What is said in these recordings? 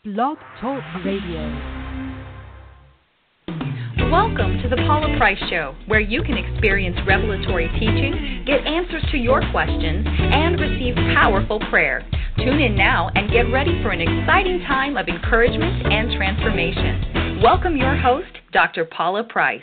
Blog Talk Radio. Welcome to the Paula Price Show, where you can experience revelatory teaching, get answers to your questions, and receive powerful prayer. Tune in now and get ready for an exciting time of encouragement and transformation. Welcome your host, Dr. Paula Price.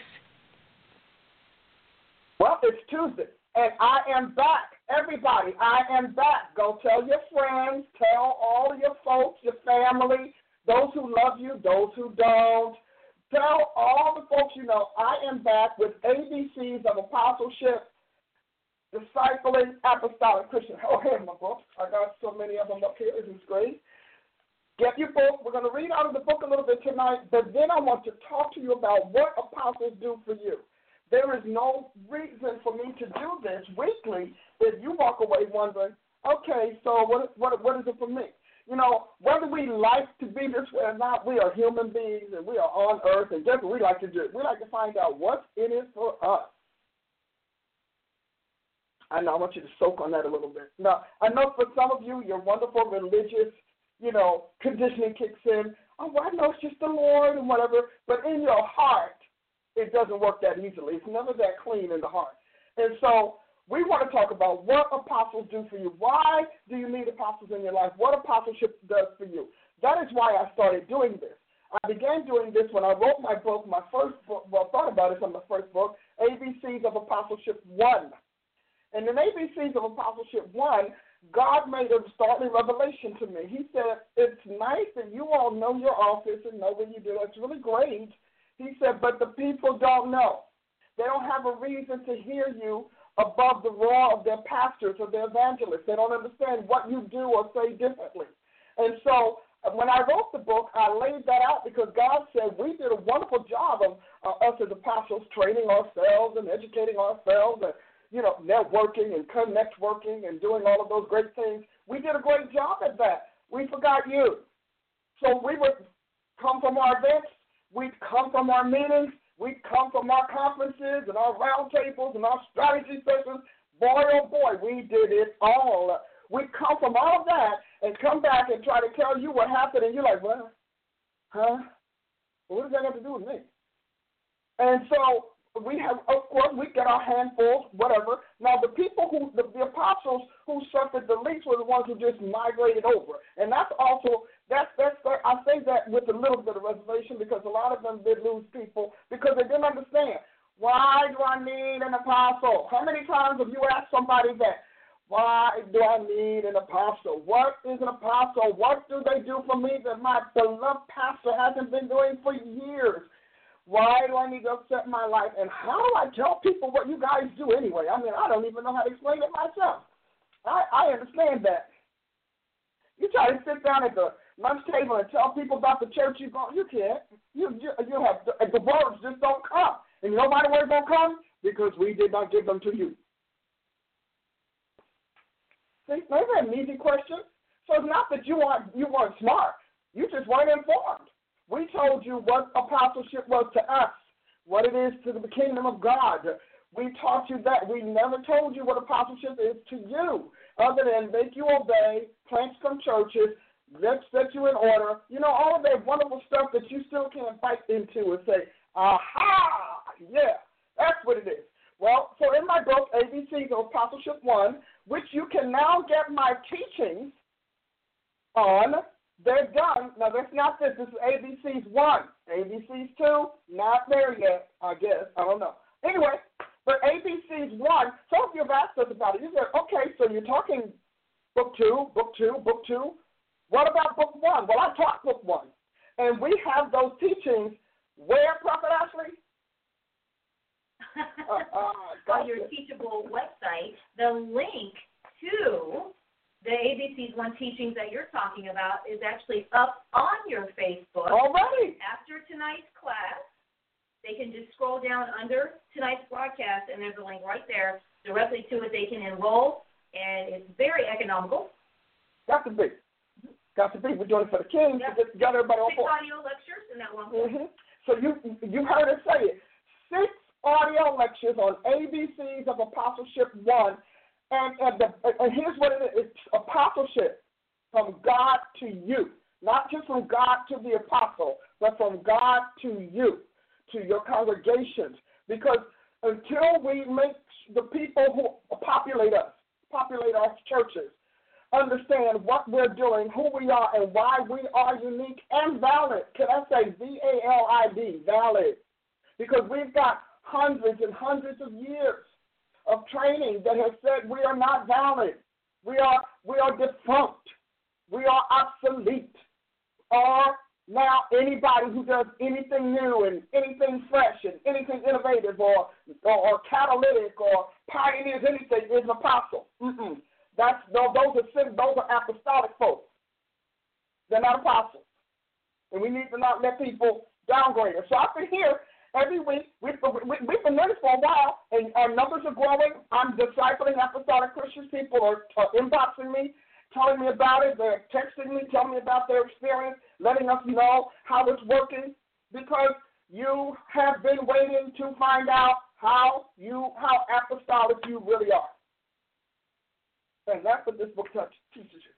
Well, it's Tuesday, and I am back. Everybody, I am back. Go tell your friends, tell all your folks, your family, those who love you, those who don't. Tell all the folks you know I am back with ABCs of Apostleship, Discipling Apostolic Christian. Oh, here's my book. I got so many of them up here. This is great. Get your book. We're going to read out of the book a little bit tonight, but then I want to talk to you about what apostles do for you. There is no reason for me to do this weekly if you walk away wondering, okay, so what is it for me? You know, whether we like to be this way or not, we are human beings and we are on earth, and guess what we like to do? We like to find out what's in it for us. I know, I want you to soak on that a little bit. Now, I know for some of you, your wonderful religious, conditioning kicks in. Oh, well, I know it's just the Lord and whatever, but in your heart, it doesn't work that easily. It's never that clean in the heart. And so we want to talk about what apostles do for you. Why do you need apostles in your life? What apostleship does for you? That is why I started doing this. I began doing this when I wrote my book, my first book, thought about it on my first book, ABCs of Apostleship 1. And in ABCs of Apostleship 1, God made a startling revelation to me. He said, it's nice that you all know your office and know what you do. That's really great. He said, but the people don't know. They don't have a reason to hear you above the roar of their pastors or their evangelists. They don't understand what you do or say differently. And so when I wrote the book, I laid that out because God said we did a wonderful job of us as apostles training ourselves and educating ourselves and, networking and connect-working and doing all of those great things. We did a great job at that. We forgot you. So we would come from our events. We'd come from our meetings. We'd come from our conferences and our round tables and our strategy sessions. Boy, oh boy, we did it all. We'd come from all of that and come back and try to tell you what happened, and you're like, well, what does that have to do with me? And so we have, of course, we get our handfuls, whatever. Now, the people the apostles who suffered the least were the ones who just migrated over. And that's also, I say that with a little bit of reservation because a lot of them did lose people because they didn't understand. Why do I need an apostle? How many times have you asked somebody that? Why do I need an apostle? What is an apostle? What do they do for me that my beloved pastor hasn't been doing for years? Why do I need to upset my life? And how do I tell people what you guys do anyway? I mean, I don't even know how to explain it myself. I understand that. You try to sit down at the lunch table and tell people about the church you go. You can't. You have the words just don't come. And you know why the words don't come? Because we did not give them to you. See, that's an easy question. So it's not that you weren't smart. You just weren't informed. We told you what apostleship was to us, what it is to the kingdom of God. We taught you that. We never told you what apostleship is to you, other than make you obey, plant some churches, let's set you in order. All of that wonderful stuff that you still can't bite into and say, aha, yeah, that's what it is. Well, so in my book, ABCs of Apostleship 1, which you can now get my teachings on, they're done. Now, that's not this. This is ABCs 1. ABCs 2, not there yet, I guess. I don't know. Anyway, but ABCs 1, some of you have asked us about it. You said, okay, so you're talking book 2. What about book 1? Well, I taught book 1. And we have those teachings where, Prophet Ashley? On your Teachable website. The link to the ABCs 1 teachings that you're talking about is actually up on your Facebook. Already. After tonight's class, they can just scroll down under tonight's broadcast, and there's a link right there directly to it. They can enroll, and it's very economical. Got to be. We're doing it for the Kings. Yep. To get everybody on 6 board. audio lectures in that one. So you heard us say it. 6 audio lectures on ABCs of Apostleship 1. And here's what it is. It's apostleship from God to you. not just from God to the apostle, but from God to you, to your congregations. Because until we make the people who populate us, populate our churches, understand what we're doing, who we are, and why we are unique and valid. Can I say VALID, valid? Because we've got hundreds and hundreds of years of training that has said we are not valid. We are defunct. We are obsolete. Or now anybody who does anything new and anything fresh and anything innovative or catalytic or pioneers anything is an apostle. Those are apostolic folks. They're not apostles. And we need to not let people downgrade us. So I've been here every week. We've been doing this for a while, and our numbers are growing. I'm discipling apostolic Christians. People are inboxing me, telling me about it. They're texting me, telling me about their experience, letting us know how it's working, because you have been waiting to find out how apostolic you really are. And that's what this book teaches you.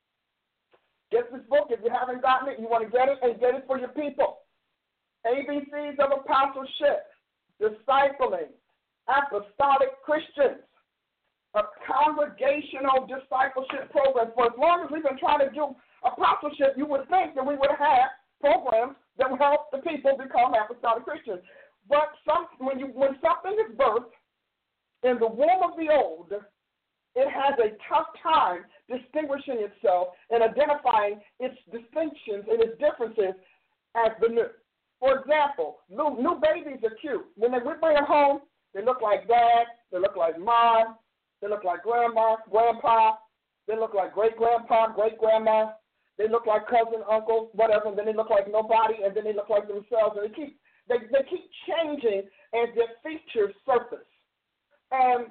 Get this book. If you haven't gotten it, you want to get it, and get it for your people. ABCs of Apostleship, Discipling Apostolic Christians, a congregational discipleship program. For as long as we've been trying to do apostleship, you would think that we would have had programs that would help the people become apostolic Christians. But when something is birthed in the womb of the old, it has a tough time distinguishing itself and identifying its distinctions and its differences as the new. For example, new babies are cute. When we bring them home, they look like dad, they look like mom, they look like grandma, grandpa, they look like great-grandpa, great-grandma, they look like cousin, uncle, whatever, and then they look like nobody, and then they look like themselves. And they keep changing as their features surface. And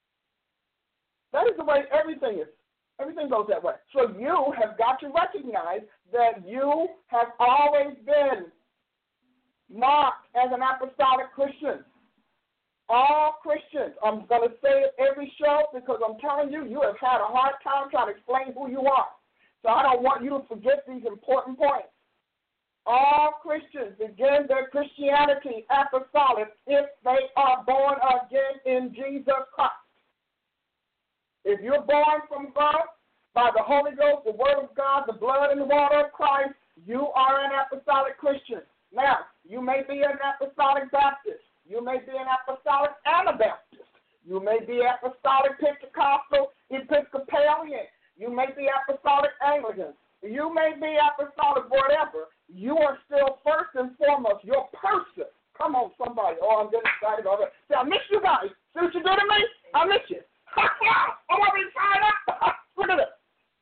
that is the way everything is. Everything goes that way. So you have got to recognize that you have always been marked as an apostolic Christian. All Christians. I'm going to say it every show because I'm telling you, you have had a hard time trying to explain who you are. So I don't want you to forget these important points. All Christians begin their Christianity apostolic if they are born again in Jesus Christ. If you're born from God by the Holy Ghost, the Word of God, the blood and the water of Christ, you are an apostolic Christian. Now, you may be an apostolic Baptist. You may be an apostolic Anabaptist. You may be apostolic Pentecostal Episcopalian. You may be apostolic Anglican. You may be apostolic whatever. You are still first and foremost your person. Come on, somebody. Oh, I'm getting excited already. See, I miss you guys. See what you do to me? I miss you. I'm already fired up. Look at this.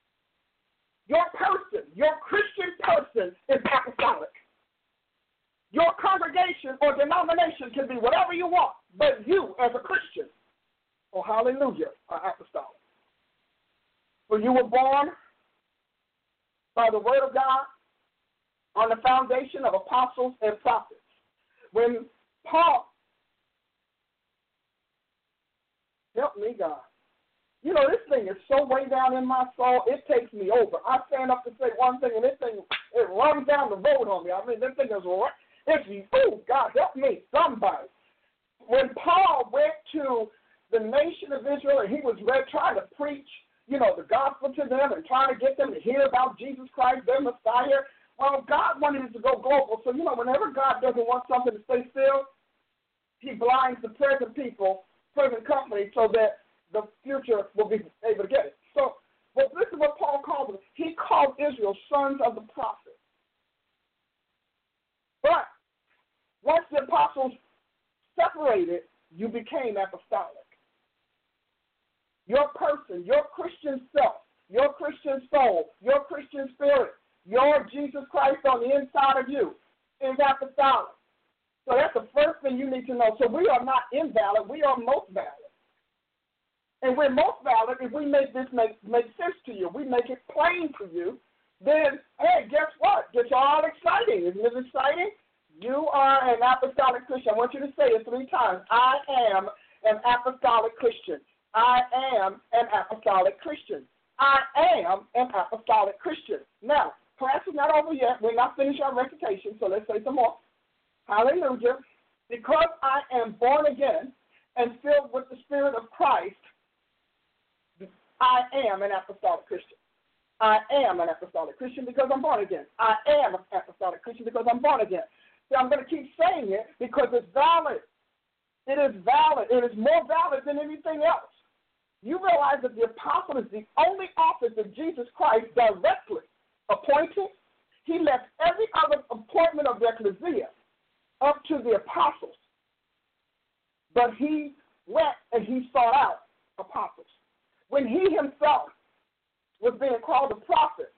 Your person, your Christian person is apostolic. Your congregation or denomination can be whatever you want, but you as a Christian, oh hallelujah, are apostolic. For you were born by the word of God on the foundation of apostles and prophets. When Paul, help me God. You know, this thing is so way down in my soul, it takes me over. I stand up to say one thing, and this thing, it runs down the road on me. I mean, this thing is, oh, God, help me, somebody. When Paul went to the nation of Israel, and he was trying to preach, you know, the gospel to them and trying to get them to hear about Jesus Christ, their Messiah, well, God wanted it to go global. So, you know, whenever God doesn't want something to stay still, he blinds the present people, present company, so that the future will be able to get it. So, well, this is what Paul called them. He called Israel sons of the prophet. But once the apostles separated, you became apostolic. Your person, your Christian self, your Christian soul, your Christian spirit, your Jesus Christ on the inside of you is apostolic. So that's the first thing you need to know. So we are not invalid. We are most valid. And we're most valid if we make this make sense to you. We make it plain to you. Then, hey, guess what? It's all exciting. Isn't it exciting? You are an apostolic Christian. I want you to say it 3 times. I am an apostolic Christian. I am an apostolic Christian. I am an apostolic Christian. Now, class is not over yet. We're not finished our recitation, so let's say some more. Hallelujah. Because I am born again and filled with the Spirit of Christ, I am an apostolic Christian. I am an apostolic Christian because I'm born again. I am an apostolic Christian because I'm born again. See, I'm going to keep saying it because it's valid. It is valid. It is more valid than anything else. You realize that the apostle is the only office of Jesus Christ directly appointed. He left every other appointment of the ecclesia up to the apostles. But he went and he sought out apostles. When he himself was being called a prophet,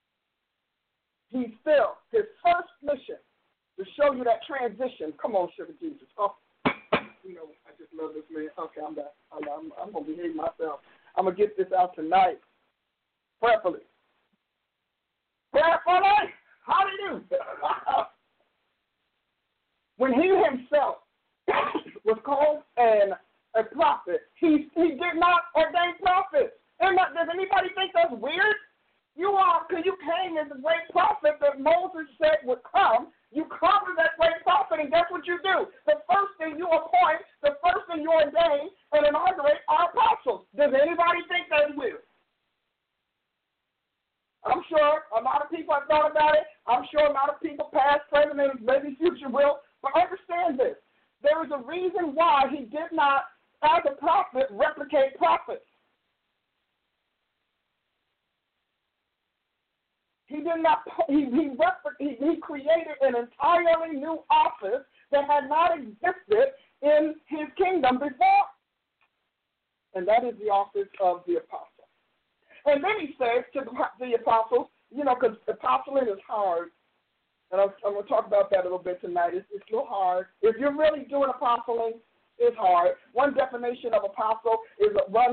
he still, his first mission, to show you that transition. Come on, Sugar Jesus. Oh, you know, I just love this man. Okay, I'm back. I'm going to behave myself. I'm going to get this out tonight. Prayerfully. Prayerfully. Hallelujah. When he himself was called a prophet, he did not ordain prophets. Does anybody think that's weird? You came as a great prophet that Moses said would come. You come as that great prophet, and guess what you do? The first thing you appoint, the first thing you ordain and inaugurate are apostles. Does anybody think that's weird? I'm sure a lot of people have thought about it. I'm sure a lot of people, past, present, and maybe future will. But understand this. There is a reason why he did not, as a prophet, replicate prophets. He did not. He created an entirely new office that had not existed in his kingdom before, and that is the office of the apostle. And then he says to the apostles, because apostling is hard, and I'm going to talk about that a little bit tonight. It's a little hard. If you're really doing apostling, it's hard. One definition of apostle is one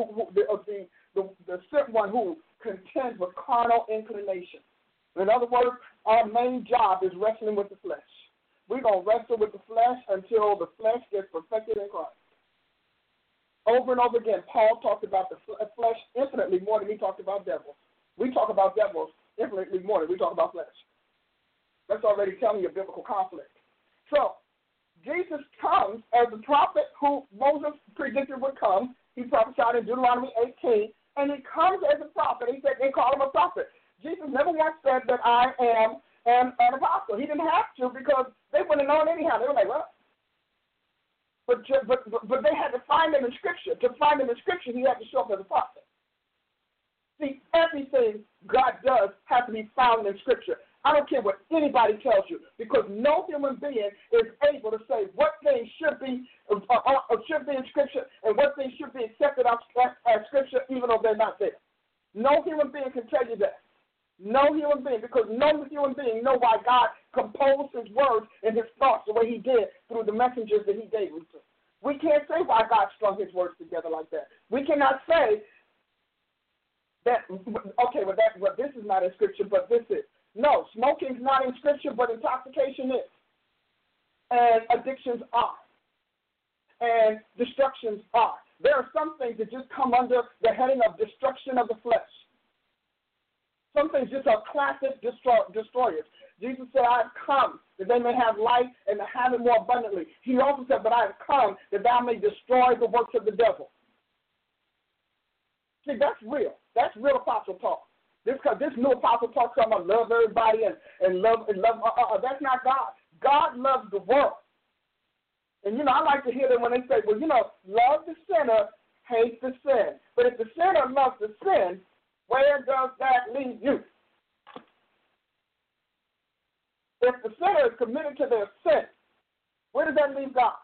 the sent one who contends with carnal inclination. In other words, our main job is wrestling with the flesh. We're going to wrestle with the flesh until the flesh gets perfected in Christ. Over and over again, Paul talked about the flesh infinitely more than he talked about devils. We talk about devils infinitely more than we talk about flesh. That's already telling you a biblical conflict. So, Jesus comes as the prophet who Moses predicted would come. He prophesied in Deuteronomy 18, and he comes as a prophet. He said they call him a prophet. Jesus never once said that I am an apostle. He didn't have to because they wouldn't have known anyhow. They were like, what? But they had to find him in Scripture. To find him in Scripture, he had to show up as a prophet. See, everything God does has to be found in Scripture. I don't care what anybody tells you, because no human being is able to say what things should be in Scripture and what things should be accepted as Scripture, even though they're not there. No human being can tell you that. No human being, because no human being know why God composed his words and his thoughts the way he did through the messengers that he gave them to. We can't say why God strung his words together like that. We cannot say that, okay, well, this is not in Scripture, but this is. No, smoking is not in Scripture, but intoxication is. And addictions are. And destructions are. There are some things that just come under the heading of destruction of the flesh. Some things just are classic destroyers. Jesus said, I have come that they may have life and to have it more abundantly. He also said, but I have come that thou may destroy the works of the devil. See, that's real. That's real apostle talk. This new apostle talks about love everybody and love. That's not God. God loves the world. And, I like to hear them when they say, well, love the sinner, hate the sin. But if the sinner loves the sin, where does that leave you? If the sinner is committed to their sin, where does that leave God?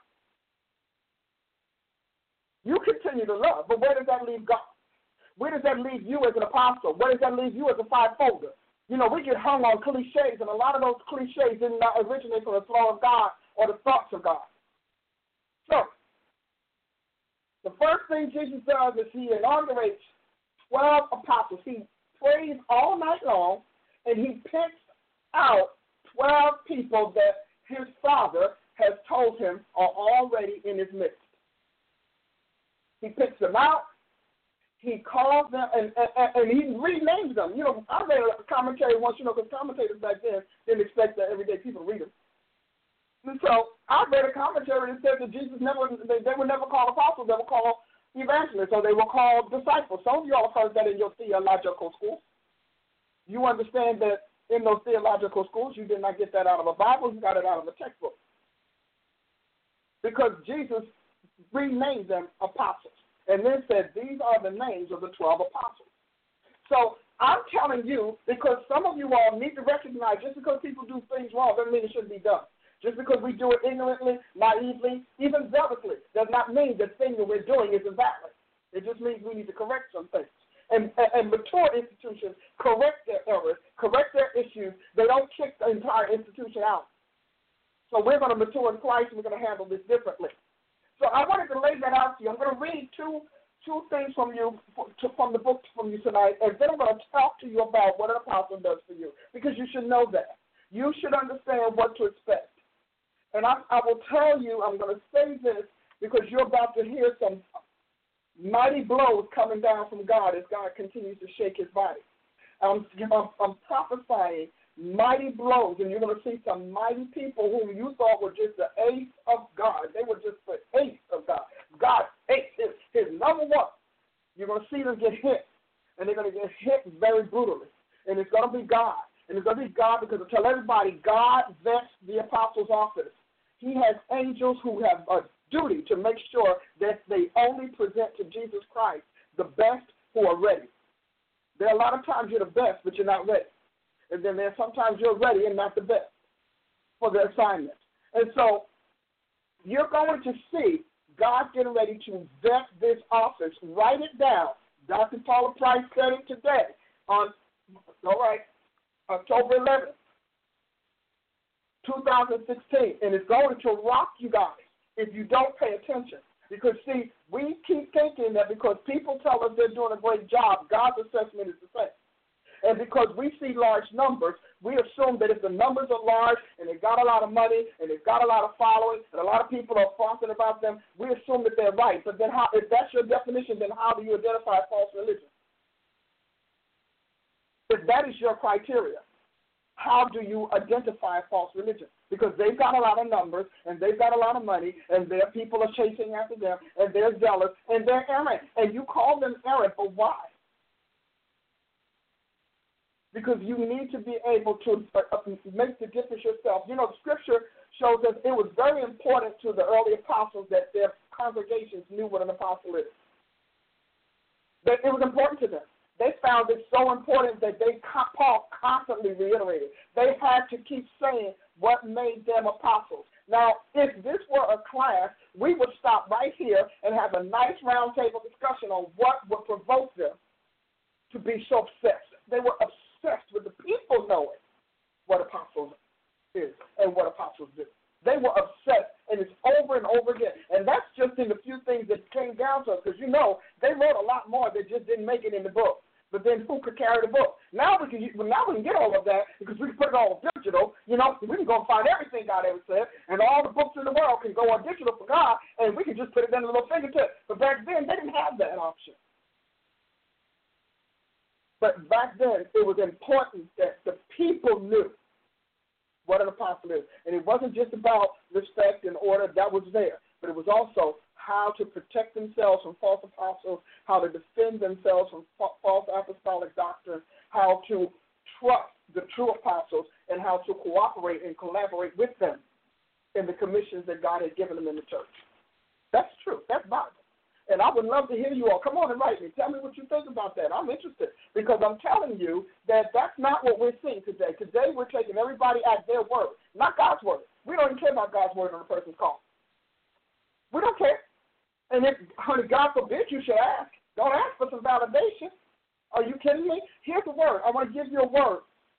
You continue to love, but where does that leave God? Where does that leave you as an apostle? Where does that leave you as a fivefolder? We get hung on cliches, and a lot of those cliches did not originate from the throne of God or the thoughts of God. So, the first thing Jesus does is he inaugurates 12 apostles. He prays all night long, and he picks out 12 people that his Father has told him are already in his midst. He picks them out. he called them, and he renamed them. You know, I read a commentary once, you know, because commentators back then didn't expect that everyday people to read them. And so I read a commentary that said that Jesus they were never called apostles, they were called evangelists, or they were called disciples. Some of you all have heard that in your theological schools. You understand that in those theological schools, you did not get that out of a Bible, you got it out of a textbook. Because Jesus renamed them apostles, and then said, these are the names of the 12 apostles. So I'm telling you, because some of you all need to recognize, just because people do things wrong doesn't mean it shouldn't be done. Just because we do it ignorantly, naively, even zealously, does not mean the thing that we're doing is invalid. It just means we need to correct some things. And mature institutions correct their errors, correct their issues. They don't kick the entire institution out. So we're going to mature in Christ, and we're going to handle this differently. So I wanted to lay that out to you. I'm going to read two things from you, from the book from you tonight, and then I'm going to talk to you about what an apostle does for you, because you should know that. You should understand what to expect. And I will tell you, I'm going to say this because you're about to hear some mighty blows coming down from God as God continues to shake his body. I'm prophesying mighty blows, and you're going to see some mighty people whom you thought were just the ace of God. They were just the ace of God. God's ace, his number one. You're going to see them get hit, and they're going to get hit very brutally. And it's going to be God. And it's going to be God because I tell everybody, God vets the apostles' office. He has angels who have a duty to make sure that they only present to Jesus Christ the best who are ready. There are a lot of times you're the best, but you're not ready. And then there's sometimes you're ready and not the best for the assignment. And so you're going to see God getting ready to vet this office. Write it down. Dr. Paula Price said it today on, October 11th. 2016, and it's going to rock you guys if you don't pay attention. Because, see, we keep thinking that because people tell us they're doing a great job, God's assessment is the same. And because we see large numbers, we assume that if the numbers are large and they've got a lot of money and they've got a lot of following and a lot of people are talking about them, we assume that they're right. But then how, if that's your definition, then how do you identify false religion? If that is your criteria, how do you identify a false religion? Because they've got a lot of numbers, and they've got a lot of money, and their people are chasing after them, and they're zealous, and they're errant. And you call them errant, but why? Because you need to be able to make the difference yourself. You know, the Scripture shows us it was very important to the early apostles that their congregations knew what an apostle is. That it was important to them. They found it so important that Paul constantly reiterated. They had to keep saying what made them apostles. Now, if this were a class, we would stop right here and have a nice roundtable discussion on what would provoke them to be so obsessed. They were obsessed with the people knowing what apostles is and what apostles do. They were obsessed, and it's over and over again. And that's just in the few things that came down to us, because, you know, they wrote a lot more that just didn't make it in the book. But then who could carry the book? Now we can get all of that because we can put it all digital. You know, we can go and find everything God ever said, and all the books in the world can go on digital for God, and we can just put it in a little fingertip. But back then, they didn't have that option. But back then, it was important that the people knew what an apostle is. And it wasn't just about respect and order. That was there. But it was also how to protect themselves from false apostles, how to defend themselves from false apostolic doctrine, how to trust the true apostles, and how to cooperate and collaborate with them in the commissions that God had given them in the church. That's true. That's Bible. And I would love to hear you all. Come on and write me. Tell me what you think about that. I'm interested because I'm telling you that that's not what we're seeing today. Today we're taking everybody at their word, not God's word. We don't even care about God's word on a person's call. We don't care. And if, honey, God forbid you should ask. Don't ask for some validation. Are you kidding me? Here's the word. I want to give you a word.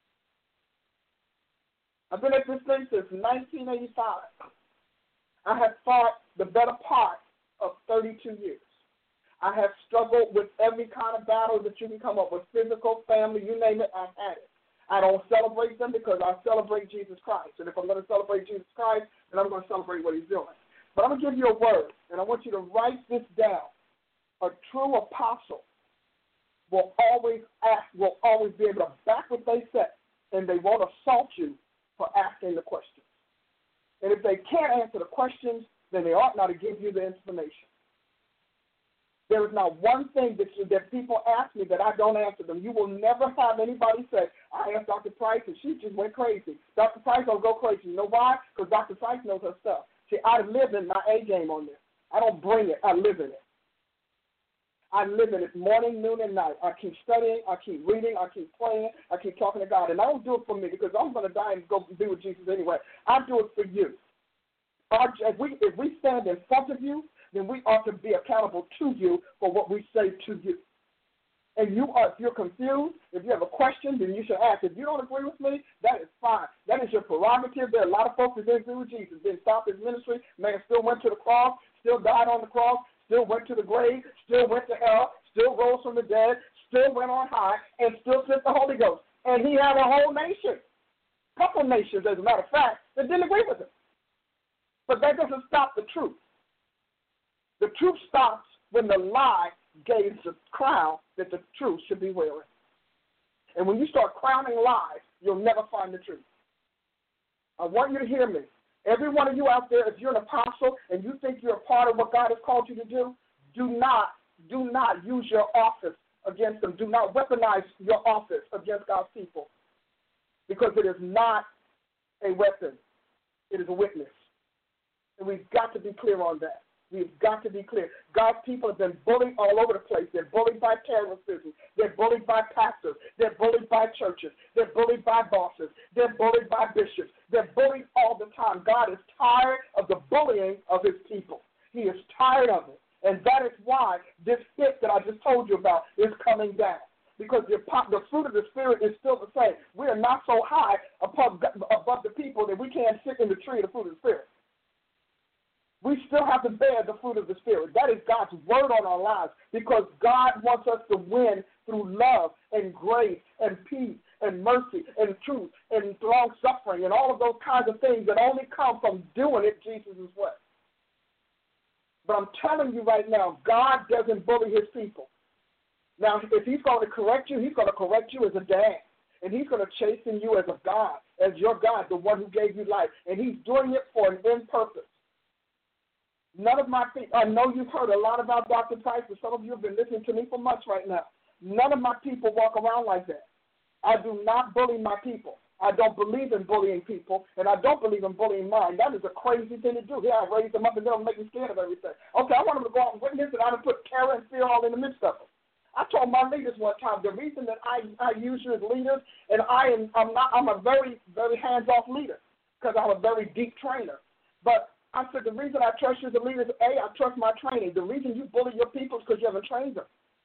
I've been at this thing since 1985. I have fought the better part of 32 years. I have struggled with every kind of battle that you can come up with, physical, family, you name it, I've had it. I don't celebrate them because I celebrate Jesus Christ. And if I'm going to celebrate Jesus Christ, then I'm going to celebrate what he's doing. But I'm going to give you a word, and I want you to write this down. A true apostle will always be able to back what they say, and they won't assault you for asking the questions. And if they can't answer the questions, then they ought not to give you the information. There is not one thing that people ask me that I don't answer them. You will never have anybody say, I asked Dr. Price and she just went crazy. Dr. Price don't go crazy. You know why? Because Dr. Price knows her stuff. See, I live in my A game on this. I don't bring it. I live in it. I live in it morning, noon, and night. I keep studying. I keep reading. I keep praying. I keep talking to God. And I don't do it for me because I'm going to die and go be with Jesus anyway. I do it for you. If we stand in front of you, then we ought to be accountable to you for what we say to you. And if you're confused, if you have a question, then you should ask. If you don't agree with me, that is fine. That is your prerogative. There are a lot of folks that didn't agree with Jesus. Didn't stop his ministry. Man still went to the cross, still died on the cross, still went to the grave, still went to hell, still rose from the dead, still went on high, and still sent the Holy Ghost. And he had a whole nation, couple nations, as a matter of fact, that didn't agree with him. But that doesn't stop the truth. The truth stops when the lie gains the crown that the truth should be wearing. And when you start crowning lies, you'll never find the truth. I want you to hear me. Every one of you out there, if you're an apostle and you think you're a part of what God has called you to do, do not use your office against them. Do not weaponize your office against God's people, because it is not a weapon. It is a witness. And we've got to be clear on that. We've got to be clear. God's people have been bullied all over the place. They're bullied by terrorism. They're bullied by pastors. They're bullied by churches. They're bullied by bosses. They're bullied by bishops. They're bullied all the time. God is tired of the bullying of his people. He is tired of it. And that is why this hit that I just told you about is coming down. Because the fruit of the Spirit is still the same. We are not so high above the people that we can't sit in the tree of the fruit of the Spirit. We still have to bear the fruit of the Spirit. That is God's word on our lives, because God wants us to win through love and grace and peace and mercy and truth and long-suffering and all of those kinds of things that only come from doing it Jesus' way. But I'm telling you right now, God doesn't bully his people. Now, if he's going to correct you, he's going to correct you as a dad. And he's going to chasten you as a God, as your God, the one who gave you life. And he's doing it for an end purpose. None of my people, I know you've heard a lot about Dr. Price, but some of you have been listening to me for months right now. None of my people walk around like that. I do not bully my people. I don't believe in bullying people, and I don't believe in bullying mine. That is a crazy thing to do. Here, I raise them up, and then I'm making scared of everything. Okay, I want them to go out and witness, and I would put terror and fear all in the midst of them. I told my leaders one time, the reason that I use you as leaders, and I'm a very, very hands-off leader, because I'm a very deep trainer. But I said the reason I trust you as a leader is, A, I trust my training. The reason you bully your people is because you haven't trained them.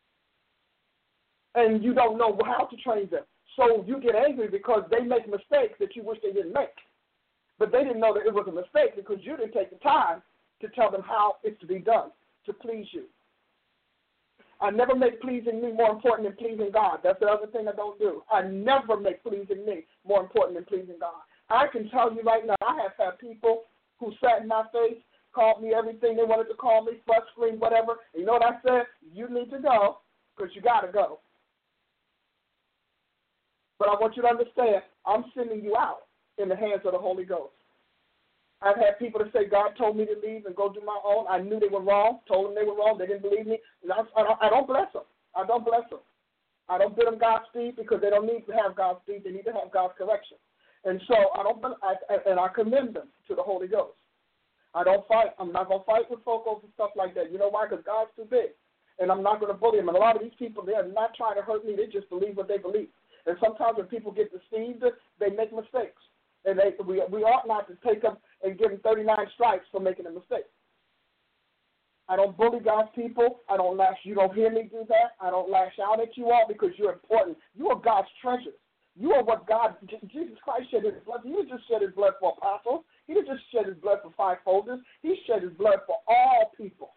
And you don't know how to train them. So you get angry because they make mistakes that you wish they didn't make. But they didn't know that it was a mistake because you didn't take the time to tell them how it's to be done, to please you. I never make pleasing me more important than pleasing God. That's the other thing I don't do. I never make pleasing me more important than pleasing God. I can tell you right now, I have had people who sat in my face, called me everything they wanted to call me, fuss, scream, whatever. And you know what I said? You need to go because you got to go. But I want you to understand, I'm sending you out in the hands of the Holy Ghost. I've had people that say, God told me to leave and go do my own. I knew they were wrong, told them they were wrong. They didn't believe me. And I don't bless them. I don't bless them. I don't bid them Godspeed because they don't need to have Godspeed. They need to have God's correction. And so I commend them to the Holy Ghost. I don't fight. I'm not going to fight with folk over stuff like that. You know why? Because God's too big. And I'm not going to bully them. And a lot of these people, they are not trying to hurt me. They just believe what they believe. And sometimes when people get deceived, they make mistakes. And we ought not to take them and give them 39 stripes for making a mistake. I don't bully God's people. I don't lash. You don't hear me do that. I don't lash out at you all because you're important. You are God's treasures. You are what God, Jesus Christ shed his blood. He didn't just shed his blood for apostles. He didn't just shed his blood for fivefolders. He shed his blood for all people.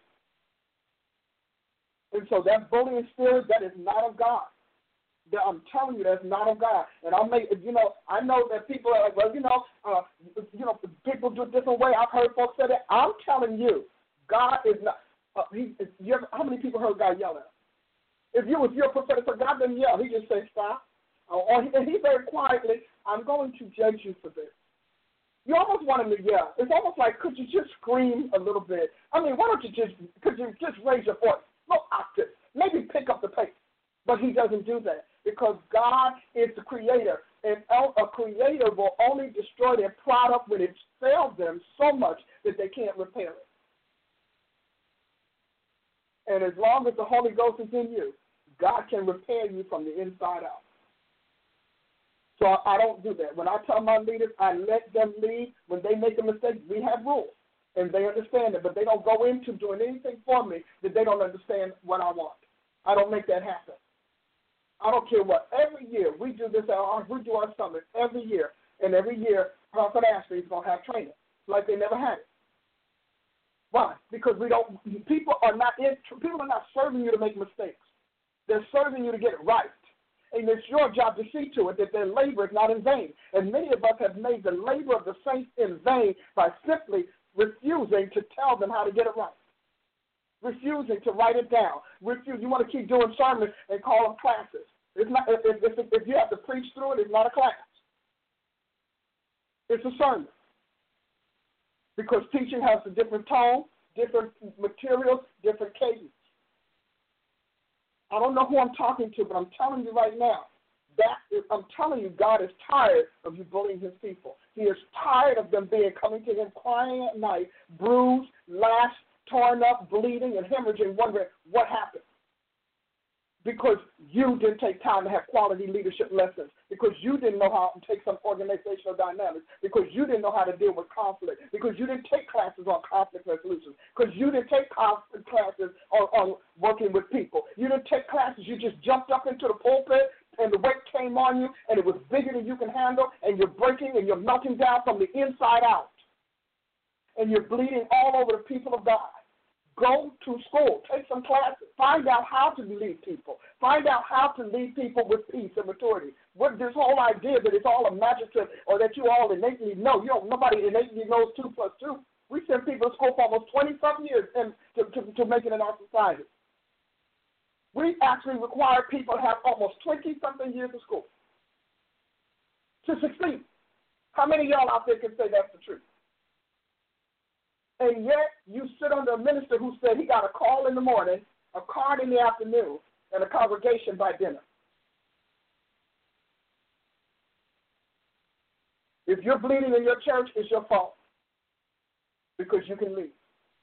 And so that bullying spirit, that is not of God. I'm telling you, that's not of God. And I know that people are like, well, people do it a different way. I've heard folks say that. I'm telling you, God is not. How many people heard God yell at them? If you're a prophetic, so God doesn't yell. He just says, stop. And he very quietly, I'm going to judge you for this. You almost want him to yell. It's almost like, could you just scream a little bit? I mean, why don't you could you just raise your voice? No octave. Maybe pick up the pace. But he doesn't do that because God is the creator. And a creator will only destroy their product when it fails them so much that they can't repair it. And as long as the Holy Ghost is in you, God can repair you from the inside out. So I don't do that. When I tell my leaders, I let them lead. When they make a mistake, we have rules, and they understand it. But they don't go into doing anything for me that they don't understand what I want. I don't make that happen. I don't care what. Every year, we do this. We do our summit every year. And every year, Prophet Ashley is going to have training like they never had it. Why? Because people are not serving you to make mistakes. They're serving you to get it right. And it's your job to see to it that their labor is not in vain. And many of us have made the labor of the saints in vain by simply refusing to tell them how to get it right. Refusing to write it down. You want to keep doing sermons and call them classes. It's not, if you have to preach through it, it's not a class. It's a sermon. Because teaching has a different tone, different materials, different cadence. I don't know who I'm talking to, but I'm telling you right now, I'm telling you, God is tired of you bullying his people. He is tired of them coming to him crying at night, bruised, lashed, torn up, bleeding, and hemorrhaging, wondering what happened. Because you didn't take time to have quality leadership lessons, because you didn't know how to take some organizational dynamics, because you didn't know how to deal with conflict, because you didn't take classes on conflict resolution, because you didn't take classes on working with people. You didn't take classes. You just jumped up into the pulpit, and the weight came on you, and it was bigger than you can handle, and you're breaking and you're melting down from the inside out, and you're bleeding all over the people of God. Go to school. Take some classes. Find out how to lead people. Find out how to lead people with peace and maturity. What this whole idea that it's all a magic trick or that you all innately know. Nobody innately knows 2 plus 2. We send people to school for almost 20-something years to make it in our society. We actually require people to have almost 20-something years of school to succeed. How many of y'all out there can say that's the truth? And yet you sit under a minister who said he got a call in the morning, a card in the afternoon, and a congregation by dinner. If you're bleeding in your church, it's your fault because you can leave.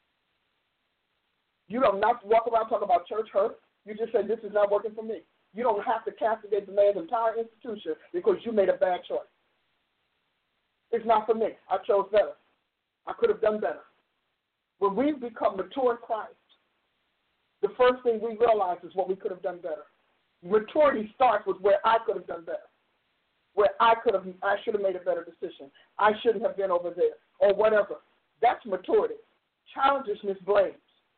You don't not walk around talking about church hurt. You just say, this is not working for me. You don't have to castigate the man's entire institution because you made a bad choice. It's not for me. I chose better. I could have done better. When we become mature in Christ, the first thing we realize is what we could have done better. Maturity starts with where I could have done better, where I should have made a better decision. I shouldn't have been over there, or whatever. That's maturity. Childishness blames.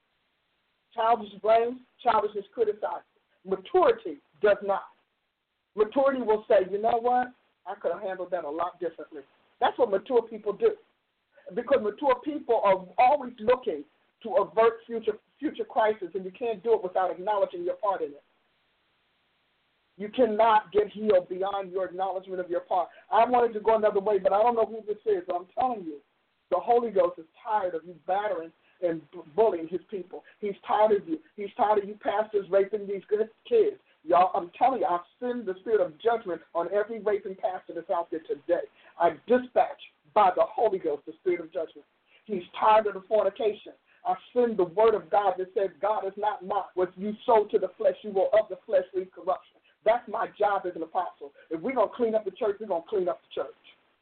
Childishness criticizes. Maturity does not. Maturity will say, you know what? I could have handled that a lot differently. That's what mature people do. Because mature people are always looking to avert future crisis, and you can't do it without acknowledging your part in it. You cannot get healed beyond your acknowledgement of your part. I wanted to go another way, but I don't know who this is, but I'm telling you, the Holy Ghost is tired of you battering and bullying his people. He's tired of you. He's tired of you pastors raping these good kids. Y'all, I'm telling you, I've sent the spirit of judgment on every raping pastor that's out there today. I dispatch by the Holy Ghost the spirit of judgment. He's tired of the fornication. I send the word of God that says God is not mocked. What you sow to the flesh, you will of the flesh reap corruption. That's my job as an apostle. If we're going to clean up the church, we're going to clean up the church.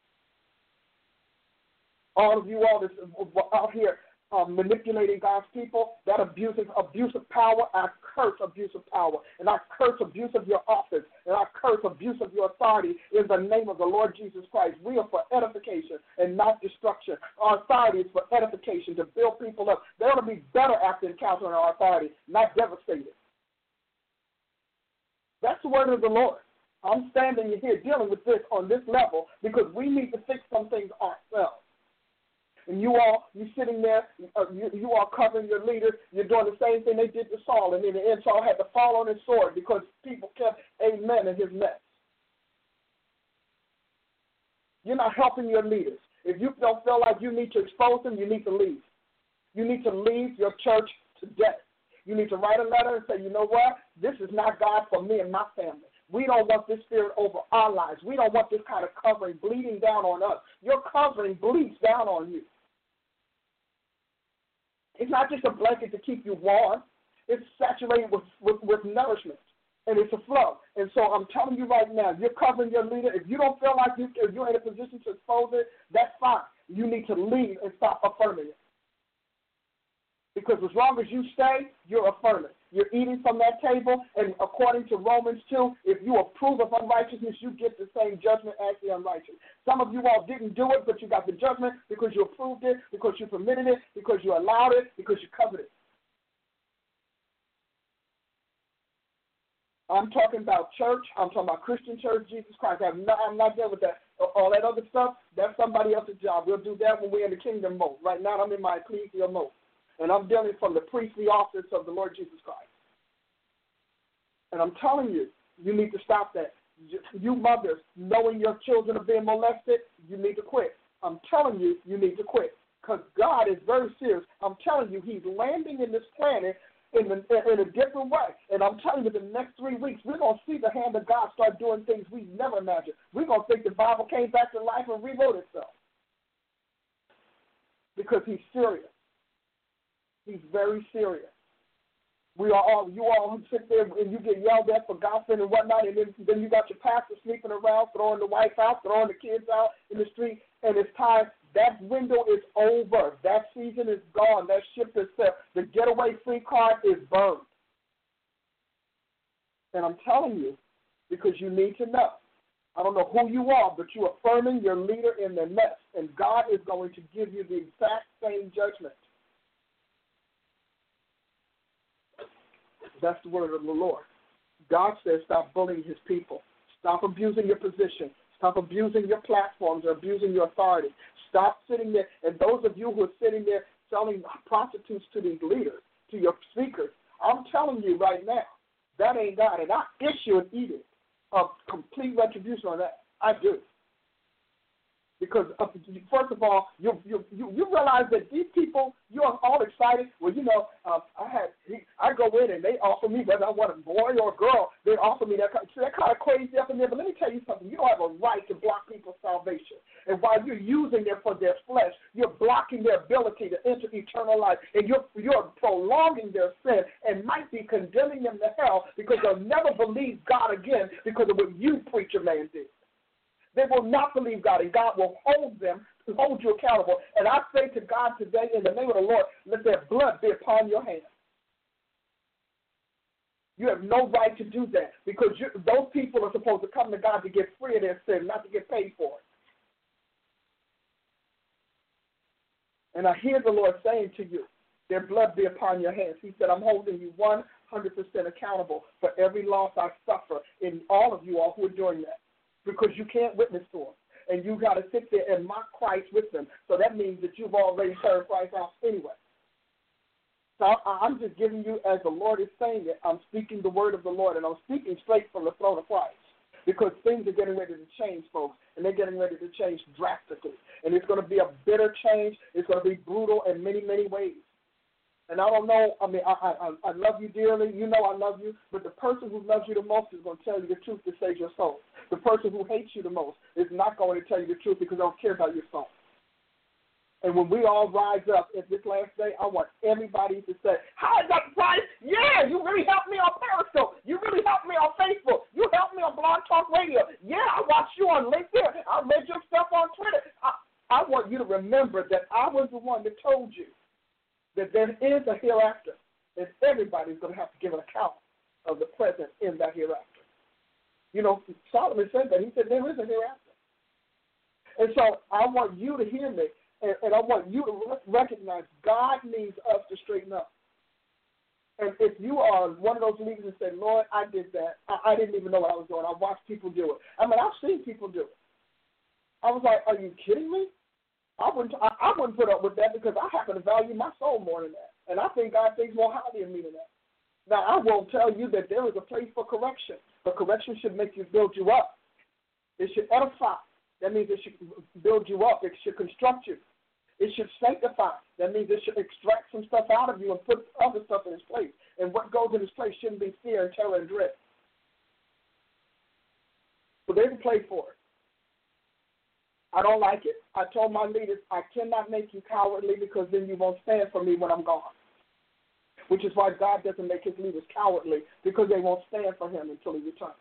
All of you all that's out here manipulating God's people, that abuse of power, I curse abuse of power, and I curse abuse of your office, and I curse abuse of your authority in the name of the Lord Jesus Christ. We are for edification and not destruction. Our authority is for edification, to build people up. They ought to be better after encountering our authority, not devastated. That's the word of the Lord. I'm standing here dealing with this on this level because we need to fix some things ourselves. And you sitting there, you are covering your leaders. You're doing the same thing they did to Saul. And in the end, Saul had to fall on his sword because people kept amen in his mess. You're not helping your leaders. If you don't feel like you need to expose them, you need to leave. You need to leave your church today. You need to write a letter and say, you know what? This is not God for me and my family. We don't want this spirit over our lives. We don't want this kind of covering bleeding down on us. Your covering bleeds down on you. It's not just a blanket to keep you warm. It's saturated with nourishment, and it's a flow. And so I'm telling you right now, you're covering your leader. If you don't feel like if you're in a position to expose it, that's fine. You need to leave and stop affirming it. Because as long as you stay, you're affirming. You're eating from that table, and according to Romans 2, if you approve of unrighteousness, you get the same judgment as the unrighteous. Some of you all didn't do it, but you got the judgment because you approved it, because you permitted it, because you allowed it, because you covered it. I'm talking about church. I'm talking about Christian church, Jesus Christ. I'm not dealing with that. All that other stuff, that's somebody else's job. We'll do that when we're in the kingdom mode. Right now, I'm in my ecclesial mode. And I'm dealing from the priestly office of the Lord Jesus Christ. And I'm telling you, you need to stop that. You mothers, knowing your children are being molested, you need to quit. I'm telling you, you need to quit. Because God is very serious. I'm telling you, he's landing in this planet in a different way. And I'm telling you, the next 3 weeks, we're going to see the hand of God start doing things we never imagined. We're going to think the Bible came back to life and rewrote itself. Because he's serious. He's very serious. You all who sit there and you get yelled at for gossiping and whatnot, and then you got your pastor sleeping around, throwing the wife out, throwing the kids out in the street, and it's time. That window is over. That season is gone. That ship is set. The getaway free card is burned. And I'm telling you, because you need to know. I don't know who you are, but you're affirming your leader in their mess, and God is going to give you the exact same judgment. That's the word of the Lord. God says stop bullying his people. Stop abusing your position. Stop abusing your platforms or abusing your authority. Stop sitting there. And those of you who are sitting there selling prostitutes to these leaders, to your speakers, I'm telling you right now, that ain't God. And I issue an edict of complete retribution on that. I do. Because, first of all, you realize that these people, you are all excited. Well, you know, I go in and they offer me, whether I want a boy or a girl, they offer me that kind of crazy up in there. But let me tell you something. You don't have a right to block people's salvation. And while you're using them for their flesh, you're blocking their ability to enter eternal life. And you're prolonging their sin and might be condemning them to hell because they'll never believe God again because of what you, preacher man, did. They will not believe God, and God will hold you accountable. And I say to God today, in the name of the Lord, let their blood be upon your hands. You have no right to do that because those people are supposed to come to God to get free of their sin, not to get paid for it. And I hear the Lord saying to you, their blood be upon your hands. He said, I'm holding you 100% accountable for every loss I suffer in all of you all who are doing that. Because you can't witness to them. And you got to sit there and mock Christ with them. So that means that you've already turned Christ off anyway. So I'm just giving you, as the Lord is saying it, I'm speaking the word of the Lord, and I'm speaking straight from the throne of Christ. Because things are getting ready to change, folks, and they're getting ready to change drastically. And it's going to be a bitter change. It's going to be brutal in many, many ways. And I don't know, I mean, I love you dearly. You know I love you. But the person who loves you the most is going to tell you the truth to save your soul. The person who hates you the most is not going to tell you the truth because they don't care about your soul. And when we all rise up at this last day, I want everybody to say, hi, Dr. Price. Yeah, you really helped me on Periscope. You really helped me on Facebook. You helped me on Blog Talk Radio. Yeah, I watched you on LinkedIn. I read your stuff on Twitter. I want you to remember that I was the one that told you that there is a hereafter, and everybody's going to have to give an account of the present in that hereafter. You know, Solomon said that. He said there is a hereafter. And so I want you to hear me, and I want you to recognize God needs us to straighten up. And if you are one of those leaders and say, Lord, I did that. I didn't even know what I was doing. I watched people do it. I mean, I've seen people do it. I was like, are you kidding me? I wouldn't put up with that because I happen to value my soul more than that. And I think God thinks more highly of me than that. Now, I will tell you that there is a place for correction, but correction should make you build you up. It should edify. That means it should build you up. It should construct you. It should sanctify. That means it should extract some stuff out of you and put other stuff in its place. And what goes in its place shouldn't be fear and terror and dread. So there's a place for it. I don't like it. I told my leaders, I cannot make you cowardly because then you won't stand for me when I'm gone. Which is why God doesn't make his leaders cowardly, because they won't stand for him until he returns.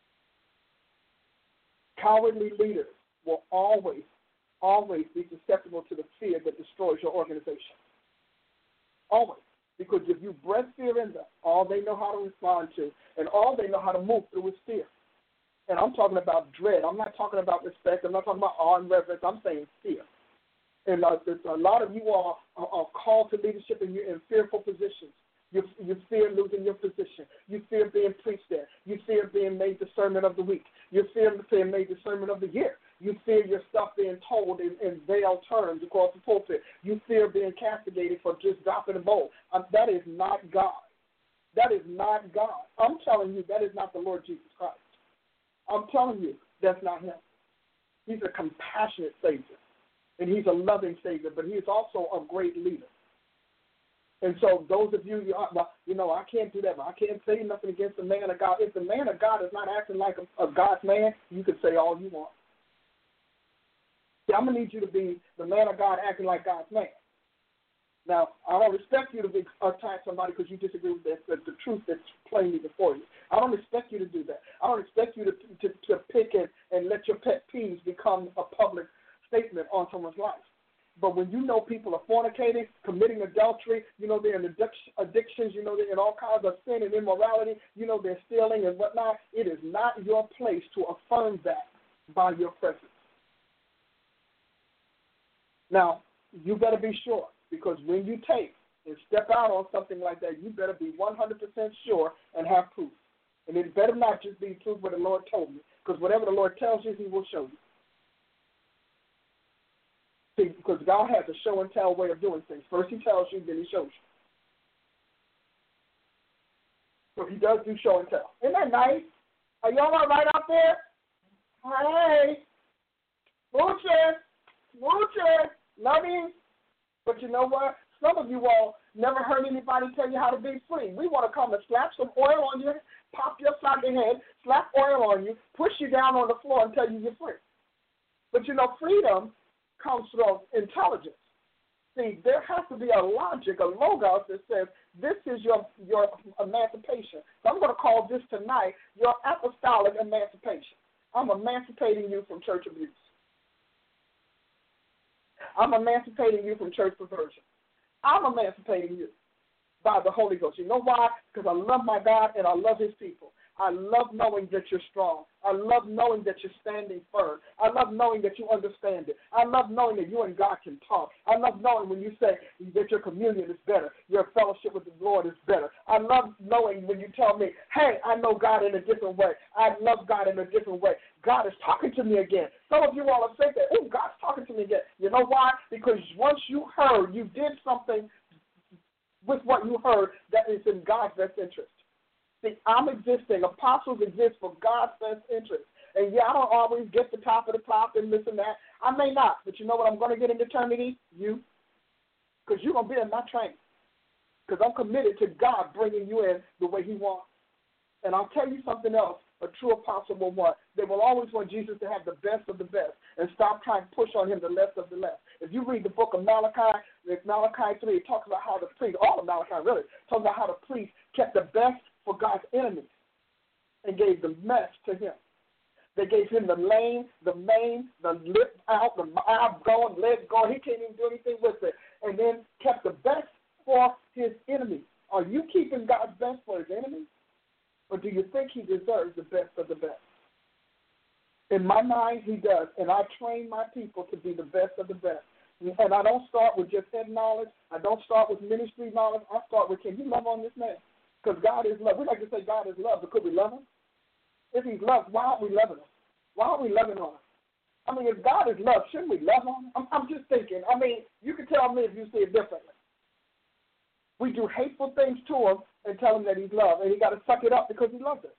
Cowardly leaders will always be susceptible to the fear that destroys your organization. Always. Because if you breath fear in them, all they know how to respond to and all they know how to move through is fear. And I'm talking about dread. I'm not talking about respect. I'm not talking about awe and reverence. I'm saying fear. And a lot of you all are called to leadership and you're in fearful positions. You fear losing your position. You fear being preached at. You fear being made the sermon of the week. You fear being made the sermon of the year. You fear your stuff being told in veiled terms across the pulpit. You fear being castigated for just dropping a bowl. That is not God. That is not God. I'm telling you, that is not the Lord Jesus Christ. I'm telling you, that's not him. He's a compassionate Savior, and he's a loving Savior, but he is also a great leader. And so those of you, I can't do that. I can't say nothing against the man of God. If the man of God is not acting like a God's man, you can say all you want. See, I'm going to need you to be the man of God acting like God's man. Now, I don't expect you to attack somebody because you disagree with the truth that's plainly before you. I don't expect you to do that. I don't expect you to pick and let your pet peeves become a public statement on someone's life. But when you know people are fornicating, committing adultery, they're in addictions, they're in all kinds of sin and immorality, they're stealing and whatnot, it is not your place to affirm that by your presence. Now, you better be sure, because when you take and step out on something like that, you better be 100% sure and have proof. And it better not just be proof what the Lord told me, because whatever the Lord tells you, he will show you. See, because God has a show and tell way of doing things. First he tells you, then he shows you. So he does do show and tell. Isn't that nice? Are y'all all right out there? Hey, Moocher, love you. But you know what? Some of you all never heard anybody tell you how to be free. We want to come and slap some oil on you, pop your fucking head, slap oil on you, push you down on the floor and tell you you're free. But freedom comes from intelligence. See, there has to be a logic, a logos that says this is your emancipation. So I'm going to call this tonight your apostolic emancipation. I'm emancipating you from church abuse. I'm emancipating you from church perversion. I'm emancipating you by the Holy Ghost. You know why? Because I love my God and I love his people. I love knowing that you're strong. I love knowing that you're standing firm. I love knowing that you understand it. I love knowing that you and God can talk. I love knowing when you say that your communion is better, your fellowship with the Lord is better. I love knowing when you tell me, hey, I know God in a different way. I love God in a different way. God is talking to me again. Some of you all have said that, oh, God's talking to me again. You know why? Because once you heard, you did something with what you heard that is in God's best interest. See, I'm existing. Apostles exist for God's best interest. And I don't always get the top of the top and this and that. I may not, but you know what I'm going to get in eternity? You. Because you're going to be in my training. Because I'm committed to God bringing you in the way he wants. And I'll tell you something else. A true apostle will want. They will always want Jesus to have the best of the best and stop trying to push on him the less of the less. If you read the book of Malachi, Malachi 3, it talks about how the priest, all of Malachi really, talks about how the priest kept the best for God's enemies and gave the mess to him. They gave him the lame, the main, the lip out, the eye going, leg going. He can't even do anything with it. And then kept the best for his enemies. Are you keeping God's best for his enemies? Or do you think he deserves the best of the best? In my mind, he does. And I train my people to be the best of the best. And I don't start with just head knowledge. I don't start with ministry knowledge. I start with, can you love on this man? Because God is love. We like to say God is love, but could we love him? If he's love, why aren't we loving him? Why aren't we loving on him? I mean, if God is love, shouldn't we love him? I'm just thinking. I mean, you can tell me if you see it differently. We do hateful things to him and tell him that he's love, and he got to suck it up because he loves us.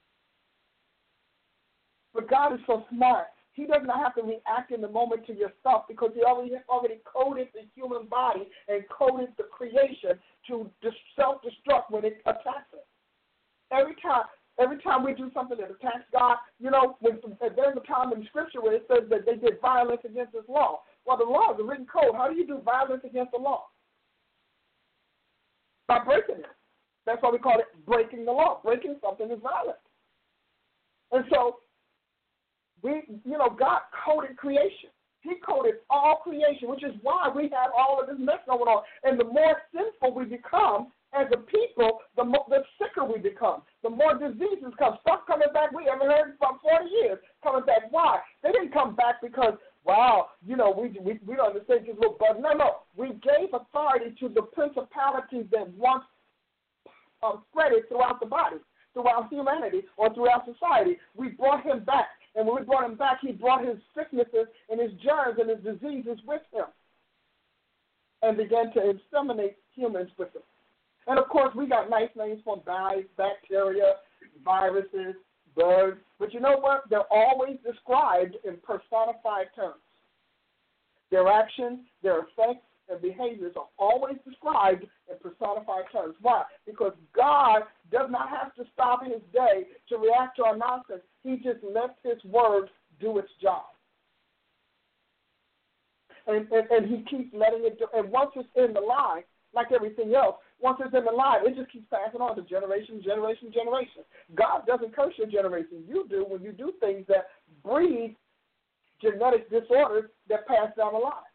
But God is so smart. He does not have to react in the moment to your stuff because he already coded the human body and coded the creation to self-destruct when it attacks us. Every time we do something that attacks God, you know, there's a time in Scripture where it says that they did violence against His law. Well, the law is a written code. How do you do violence against the law? By breaking it. That's why we call it breaking the law. Breaking something is violence. And so, God coded creation. He coded all creation, which is why we have all of this mess going on. And the more sinful we become as a people, the sicker we become. The more diseases come. Stuff coming back we haven't heard from 40 years coming back. Why? They didn't come back because, wow, we don't understand just little bugs. No. We gave authority to the principalities that once spread it throughout the body, throughout humanity, or throughout society. We brought him back. And when we brought him back, he brought his sicknesses and his germs and his diseases with him and began to inseminate humans with them. And, of course, we got nice names for bacteria, viruses, bugs. But you know what? They're always described in personified terms. Their actions, their effects, and behaviors are always described in personified terms. Why? Because God does not have to stop his day to react to our nonsense. He just lets his word do its job. And he keeps letting it do. And once it's in the line, like everything else, once it's in the line, it just keeps passing on to generation. God doesn't curse your generation. You do when you do things that breed genetic disorders that pass down the line.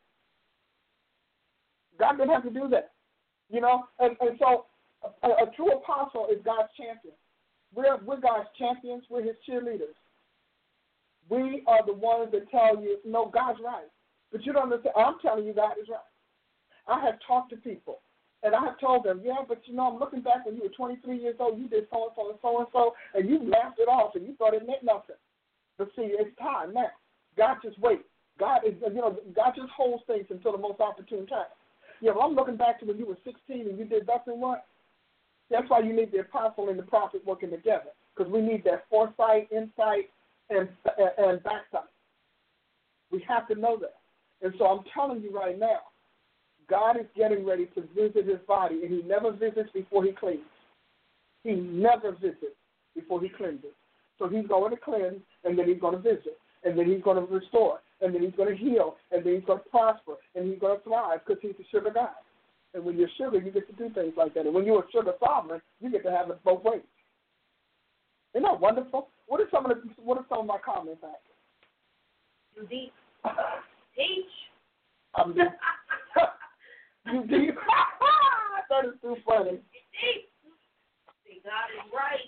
God didn't have to do that, And so a true apostle is God's champion. We're God's champions. We're his cheerleaders. We are the ones that tell you, no, God's right. But you don't understand. I'm telling you God is right. I have talked to people, and I have told them, yeah, but I'm looking back when you were 23 years old, you did so-and-so and so-and-so, and you laughed it off, and you thought it meant nothing. But see, it's time now. God just waits. God just holds things until the most opportune time. Yeah, well, I'm looking back to when you were 16 and you did nothing. What? That's why you need the apostle and the prophet working together, because we need that foresight, insight, and backside. We have to know that. And so I'm telling you right now, God is getting ready to visit his body, and he never visits before he cleans. He never visits before he cleanses. So he's going to cleanse, and then he's going to visit, and then he's going to restore, and then he's going to heal, and then he's going to prosper, and he's going to thrive because he's the sugar God. And when you're sugar, you get to do things like that. And when you're a sugar sovereign, you get to have it both ways. Isn't that wonderful? What are some of my comments after? You deep. Teach. I'm deep. You deep. That is too funny. You deep. See, God is right.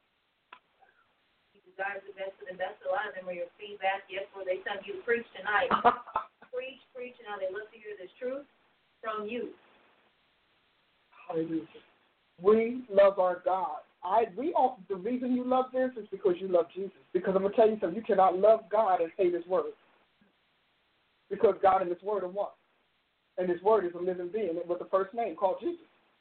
God is the best of the best. A lot of them are your feedback. Yes, where they tell you to preach tonight. preach, and how they love to hear this truth from you. Hallelujah. We love our God. The reason you love this is because you love Jesus. Because I'm going to tell you something. You cannot love God and hate his word. Because God and his word are one. And his word is a living being with the first name called Jesus.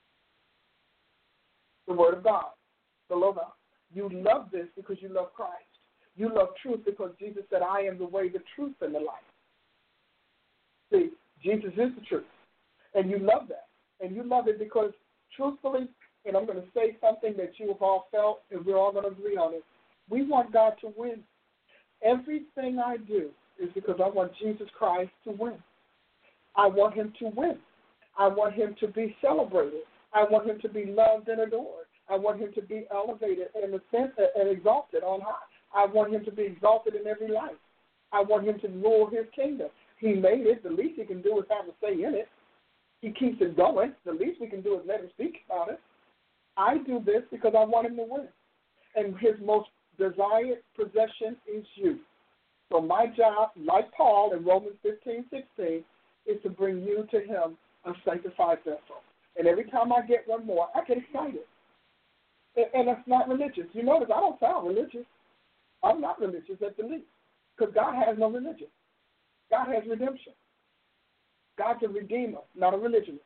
The word of God. The Logos. You love this because you love Christ. You love truth because Jesus said, I am the way, the truth, and the life. See, Jesus is the truth. And you love that. And you love it because, truthfully, and I'm going to say something that you have all felt, and we're all going to agree on it, we want God to win. Everything I do is because I want Jesus Christ to win. I want him to win. I want him to be celebrated. I want him to be loved and adored. I want him to be elevated and exalted on high. I want him to be exalted in every life. I want him to rule his kingdom. He made it. The least he can do is have a say in it. He keeps it going. The least we can do is let him speak about it. I do this because I want him to win. And his most desired possession is you. So my job, like Paul in Romans 15:16, is to bring you to him, a sanctified vessel. And every time I get one more, I get excited. And it's not religious. You notice I don't sound religious. I'm not religious at the least, because God has no religion. God has redemption. God's a redeemer, not a religionist.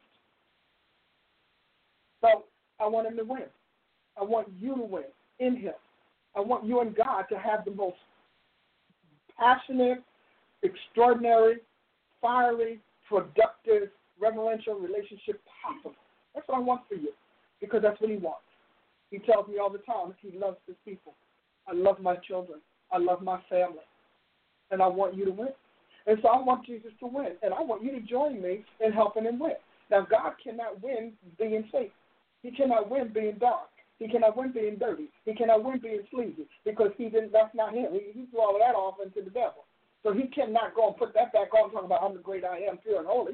So I want him to win. I want you to win in him. I want you and God to have the most passionate, extraordinary, fiery, productive, reverential relationship possible. That's what I want for you, because that's what he wants. He tells me all the time he loves his people. I love my children. I love my family. And I want you to win. And so I want Jesus to win. And I want you to join me in helping him win. Now, God cannot win being fake. He cannot win being dark. He cannot win being dirty. He cannot win being sleazy, because that's not him. He threw all of that off into the devil. So he cannot go and put that back on and talk about I'm the great I am, pure and holy.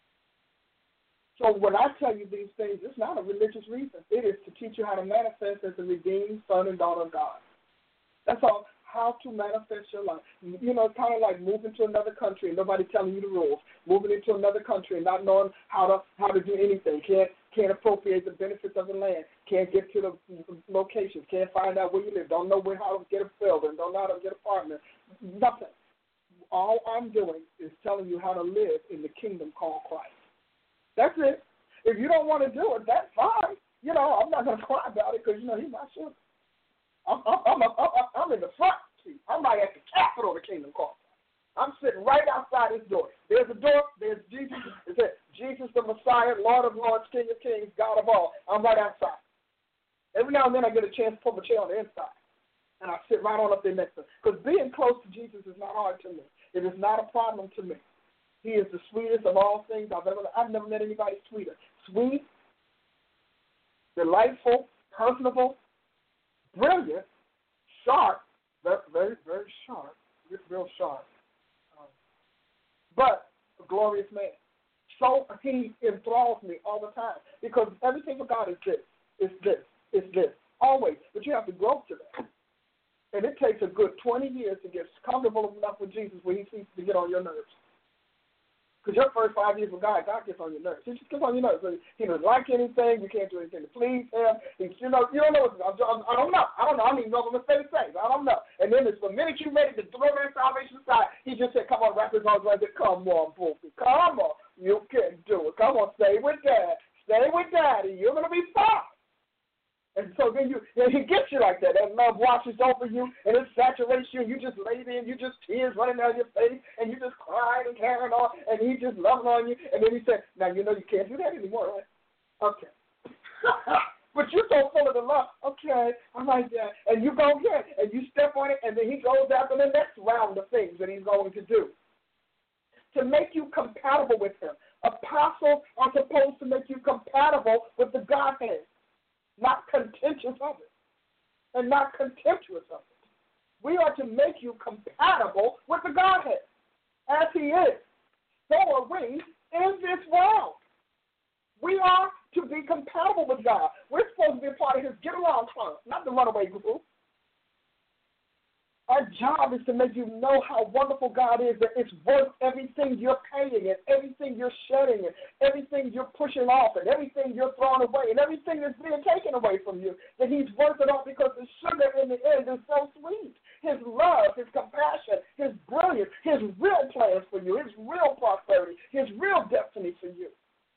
So when I tell you these things, it's not a religious reason. It is to teach you how to manifest as a redeemed son and daughter of God. That's all. How to manifest your life. You know, it's kind of like moving to another country and nobody telling you the rules. Moving into another country and not knowing how to do anything. Can't appropriate the benefits of the land. Can't get to the locations. Can't find out where you live. Don't know how to get a building. Don't know how to get an apartment. Nothing. All I'm doing is telling you how to live in the kingdom called Christ. That's it. If you don't want to do it, that's fine. You know, I'm not going to cry about it because, you know, he's my son. I'm in the front seat. I'm right at the capital of the kingdom called Christ. I'm sitting right outside his door. There's a door. There's Jesus. It says, Jesus the Messiah, Lord of Lords, King of Kings, God of all. I'm right outside. Every now and then I get a chance to put my chair on the inside. And I sit right on up there next to him. Because being close to Jesus is not hard to me. It is not a problem to me. He is the sweetest of all things I've never met anybody sweeter. Sweet, delightful, personable, brilliant, sharp, very, very sharp, real sharp, but a glorious man. So he enthralls me all the time, because everything with God is this, it's this, it's this, always. But you have to grow to that. And it takes a good 20 years to get comfortable enough with Jesus where he seems to get on your nerves. Because your first 5 years with God gets on your nerves. He just gets on your nerves. He doesn't like anything. You can't do anything to please him. You don't know. I don't know. I don't even know if I'm going to say the same. I don't know. And then the minute you're ready to throw that salvation aside, he just said, come on, wrap his arms around you. Come on, Bookie. Come on. You can do it. Come on, stay with Dad. Stay with Daddy. You're going to be fine. And so then he gets you like that. That love washes over you, and it saturates you, and you just lay there, and you just tears running down your face, and you just crying and carrying on, and he just loving on you. And then he said, now you know you can't do that anymore, right? Okay. But you're so full of the love. Okay, I like that. And you go here, and you step on it, and then he goes after the next round of things that he's going to do to make you compatible with him. Apostles are supposed to make you compatible with the Godhead. Not contentious of it, and not contemptuous of it. We are to make you compatible with the Godhead. As he is, so are we in this world. We are to be compatible with God. We're supposed to be a part of his get-along club, not the runaway group. Our job is to make you know how wonderful God is, that it's worth everything you're paying and everything you're shedding and everything you're pushing off and everything you're throwing away and everything that's being taken away from you, that he's worth it all, because the sugar in the end is so sweet. His love, his compassion, his brilliance, his real plans for you, his real prosperity, his real destiny for you.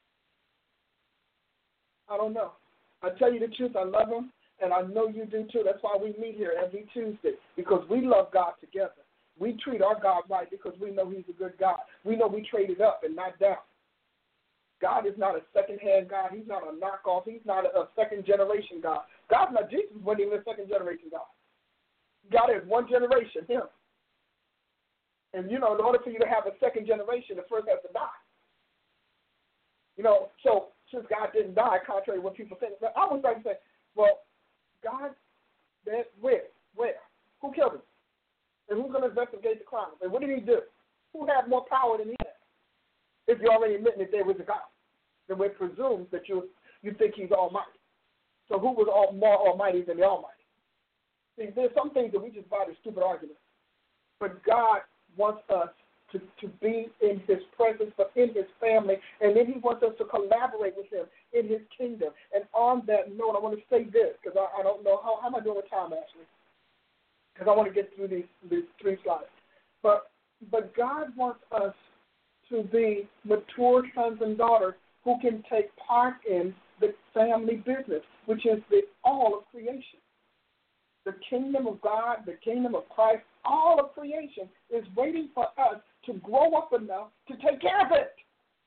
I don't know. I tell you the truth, I love him. And I know you do too. That's why we meet here every Tuesday, because we love God together. We treat our God right because we know he's a good God. We know we trade it up and not down. God is not a second-hand God. He's not a knockoff. He's not a second-generation God. God's not, Jesus wasn't even a second-generation God. God is one generation, him. And, you know, in order for you to have a second generation, the first has to die. You know, so since God didn't die, contrary to what people think, I always like to say, well, God, where? Who killed him? And who's going to investigate the crime? And what did he do? Who had more power than he had? If you're already admitting that there was a God, then it presumes that you think he's almighty. So who was more almighty than the almighty? See, there's some things that we just buy the stupid argument. But God wants us to be in his presence, but in his family, and then he wants us to collaborate with him in his kingdom. And on that note, I want to say this, because I don't know, how am I doing with time, Ashley? Because I want to get through these 3 slides. But But God wants us to be mature sons and daughters who can take part in the family business, which is the all of creation. The kingdom of God, the kingdom of Christ, all of creation is waiting for us to grow up enough to take care of it.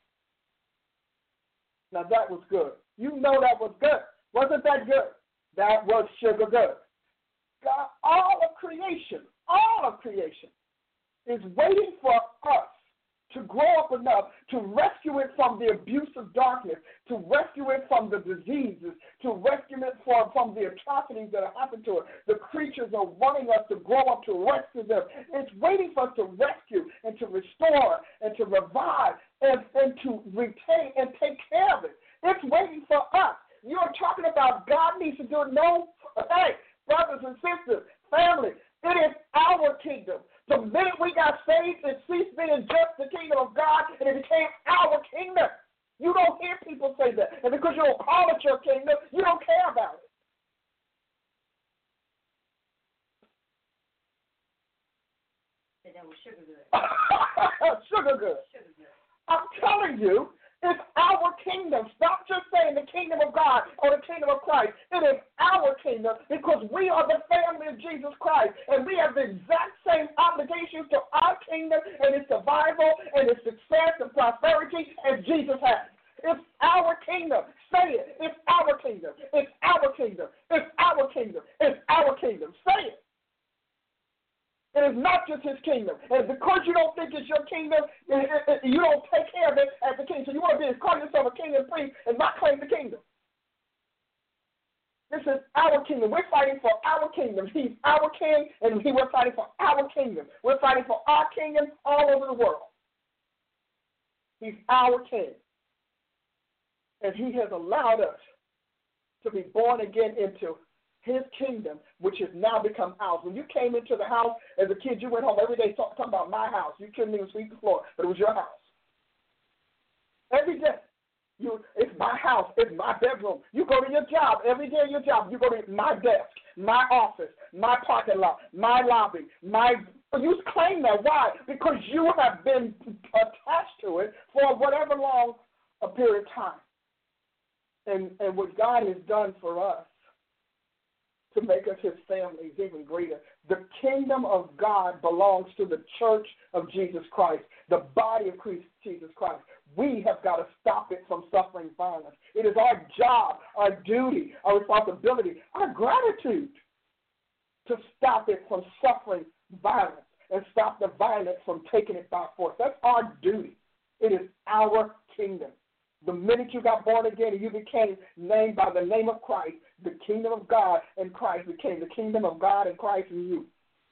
Now that was good. You know that was good. Wasn't that good? That was sugar good. God, all of creation is waiting for us to grow up enough to rescue it from the abuse of darkness, to rescue it from the diseases, to rescue it from the atrocities that have happened to it. The creatures are wanting us to grow up to rescue them. It's waiting for us to rescue and to restore and to revive and to retain and take care of it. It's waiting for us. You're talking about God needs to do it. No, hey, brothers and sisters, family, it is our kingdom. The minute we got saved, it ceased being just the kingdom of God, and it became our kingdom. You don't hear people say that. And because you don't call it your kingdom, you don't care about it. That was sugar good. Sugar good. Sugar good. I'm telling you, it's our kingdom. Stop just saying the kingdom of God or the kingdom of Christ. It is our kingdom because we are the family of Jesus Christ, and we have the exact same obligations to our kingdom and its survival and its success and prosperity as Jesus has. It's our kingdom. Say it. It's our kingdom. It's our kingdom. It's our kingdom. It's our kingdom. Say it. It is not just his kingdom. And because you don't think it's your kingdom, you don't take care of it as a king. So you want to call yourself a king and priest and not claim the kingdom. This is our kingdom. We're fighting for our kingdom. He's our king, and we're fighting for our kingdom. We're fighting for our kingdom all over the world. He's our king. And he has allowed us to be born again into his kingdom, which has now become ours. When you came into the house as a kid, you went home every day talking about my house. You couldn't even sweep the floor, but it was your house. Every day. It's my house. It's my bedroom. You go to your job. Every day at your job, you go to my desk, my office, my parking lot, my lobby, you claim that. Why? Because you have been attached to it for whatever long a period of time. And what God has done for us to make us his family is even greater. The kingdom of God belongs to the church of Jesus Christ, the body of Jesus Christ. We have got to stop it from suffering violence. It is our job, our duty, our responsibility, our gratitude to stop it from suffering violence and stop the violence from taking it by force. That's our duty. It is our kingdom. The minute you got born again and you became named by the name of Christ, the kingdom of God and Christ became the kingdom of God and Christ in you.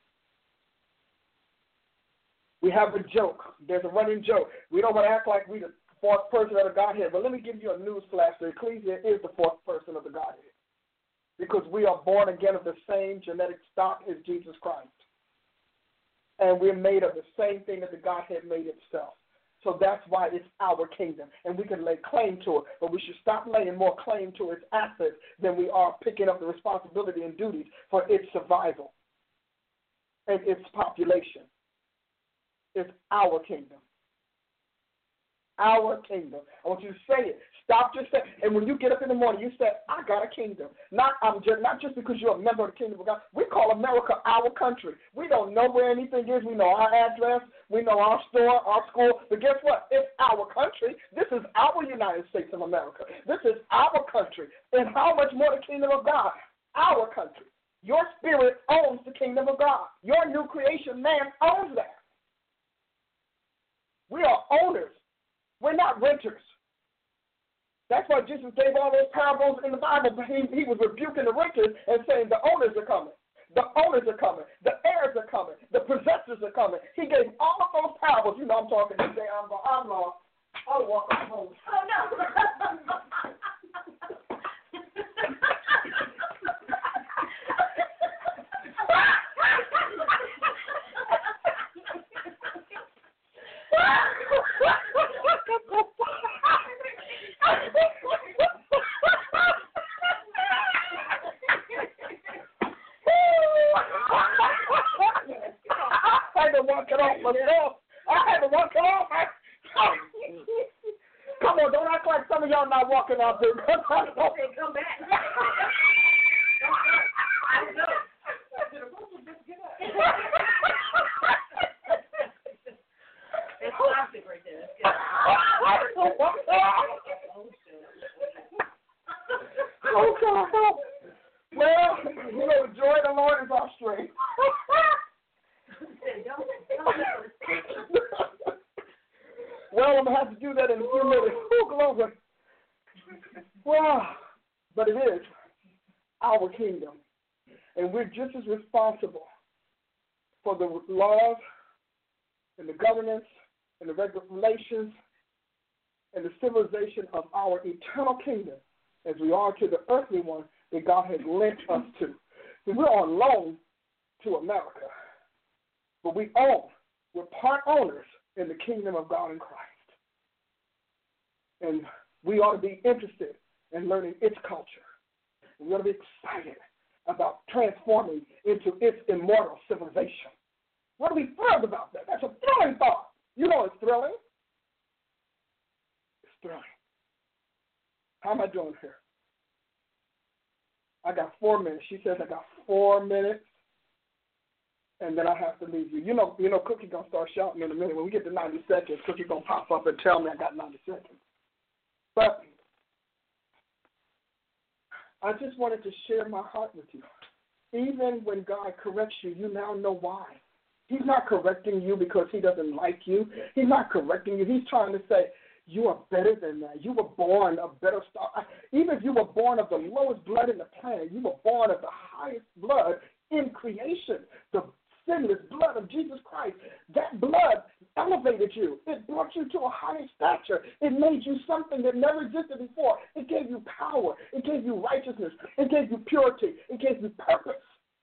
We have a joke. There's a running joke. We don't want to act like we're the fourth person of the Godhead, but let me give you a news flash. The Ecclesia is the fourth person of the Godhead because we are born again of the same genetic stock as Jesus Christ. And we're made of the same thing that the Godhead made itself. So that's why it's our kingdom, and we can lay claim to it, but we should stop laying more claim to its assets than we are picking up the responsibility and duties for its survival and its population. It's our kingdom. Our kingdom. I want you to say it. Stop just saying. And when you get up in the morning, you say, I got a kingdom. Not just because you're a member of the kingdom of God. We call America our country. We don't know where anything is. We know our address. We know our store, our school. But guess what? It's our country. This is our United States of America. This is our country. And how much more the kingdom of God? Our country. Your spirit owns the kingdom of God. Your new creation man owns that. We are owners. We're not renters. That's why Jesus gave all those parables in the Bible. He was rebuking the renters and saying the owners are coming. The owners are coming. The heirs are coming. The possessors are coming. He gave all of those parables. You know I'm talking today. I'm lost. I'll walk home. Oh, no. I had to walk it off. myself. I had to walk off. Come on, don't act like some of y'all not walking out there. Come back. It's classic right there. Oh, God, help. Well, the joy of the Lord is our strength. Well, I'm going to have to do that in a few minutes. Oh, glory. Well, but it is our kingdom. And we're just as responsible for the laws and the governance and the regulations and the civilization of our eternal kingdom as we are to the earthly one that God has lent us to. So we're on loan to America, but we're part owners in the kingdom of God in Christ. And we ought to be interested in learning its culture. And we ought to be excited about transforming into its immortal civilization. What are we thrilled about that? That's a thrilling thought. You know it's thrilling. It's thrilling. How am I doing here? I got 4 minutes. She says I got 4 minutes, and then I have to leave you. You know, Cookie going to start shouting in a minute. When we get to 90 seconds, Cookie going to pop up and tell me I got 90 seconds. But I just wanted to share my heart with you. Even when God corrects you, you now know why. He's not correcting you because he doesn't like you. He's not correcting you. He's trying to say, you are better than that. You were born of better star. Even if you were born of the lowest blood in the planet, you were born of the highest blood in creation, the sinless blood of Jesus Christ. That blood elevated you. It brought you to a higher stature. It made you something that never existed before. It gave you power. It gave you righteousness. It gave you purity. It gave you purpose.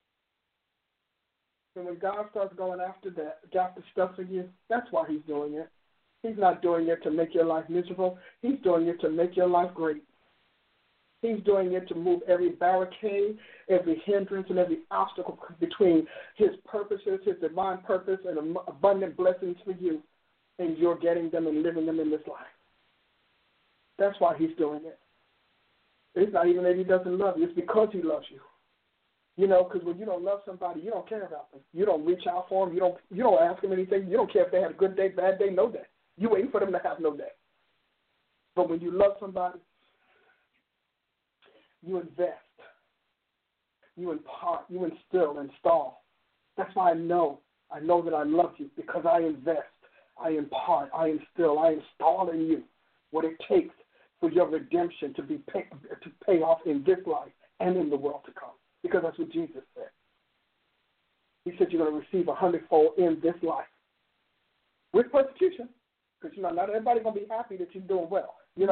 And when God starts going after stuff for you, that's why he's doing it. He's not doing it to make your life miserable. He's doing it to make your life great. He's doing it to move every barricade, every hindrance, and every obstacle between his purposes, his divine purpose, and abundant blessings for you, and you're getting them and living them in this life. That's why he's doing it. It's not even that he doesn't love you. It's because he loves you. You know, because when you don't love somebody, you don't care about them. You don't reach out for them. You don't ask them anything. You don't care if they had a good day, bad day, no day. You waiting for them to have no day. But when you love somebody, you invest. You impart. You install. That's why I know that I love you, because I invest. I impart. I instill. I install in you what it takes for your redemption to pay off in this life and in the world to come. Because that's what Jesus said. He said you're going to receive 100-fold in this life. With persecution. Because, not everybody's going to be happy that you're doing well. You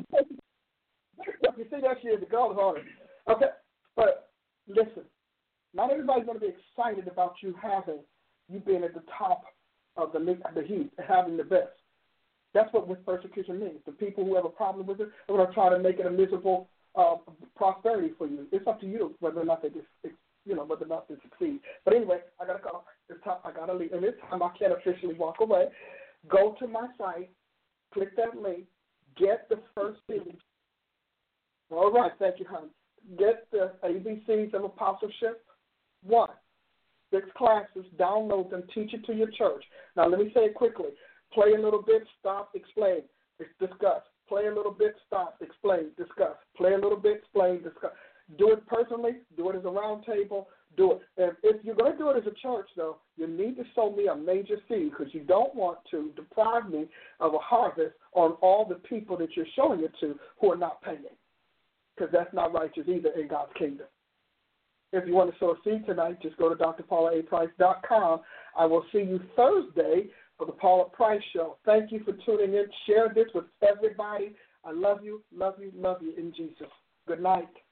see that shit, the girl is on it. Okay? But listen, not everybody's going to be excited about you being at the top of the heap, having the best. That's what with persecution means. The people who have a problem with it are going to try to make it a miserable prosperity for you. It's up to you whether or not they whether or not they succeed. But anyway, I got to go. It's time. I got to leave. And this time I can't officially walk away. Go to my site, click that link, get the first CD. All right, thank you, honey. Get the ABCs of Apostleship 1. 6 classes, download them, teach it to your church. Now, let me say it quickly. Play a little bit, stop, explain, discuss. Play a little bit, stop, explain, discuss. Play a little bit, explain, discuss. Do it personally. Do it as a round table. Do it. And if you're going to do it as a church, though, you need to sow me a major seed, because you don't want to deprive me of a harvest on all the people that you're showing it to who are not paying, because that's not righteous either in God's kingdom. If you want to sow a seed tonight, just go to drpaulaaprice.com. I will see you Thursday for the Paula Price Show. Thank you for tuning in. Share this with everybody. I love you, love you, love you in Jesus. Good night.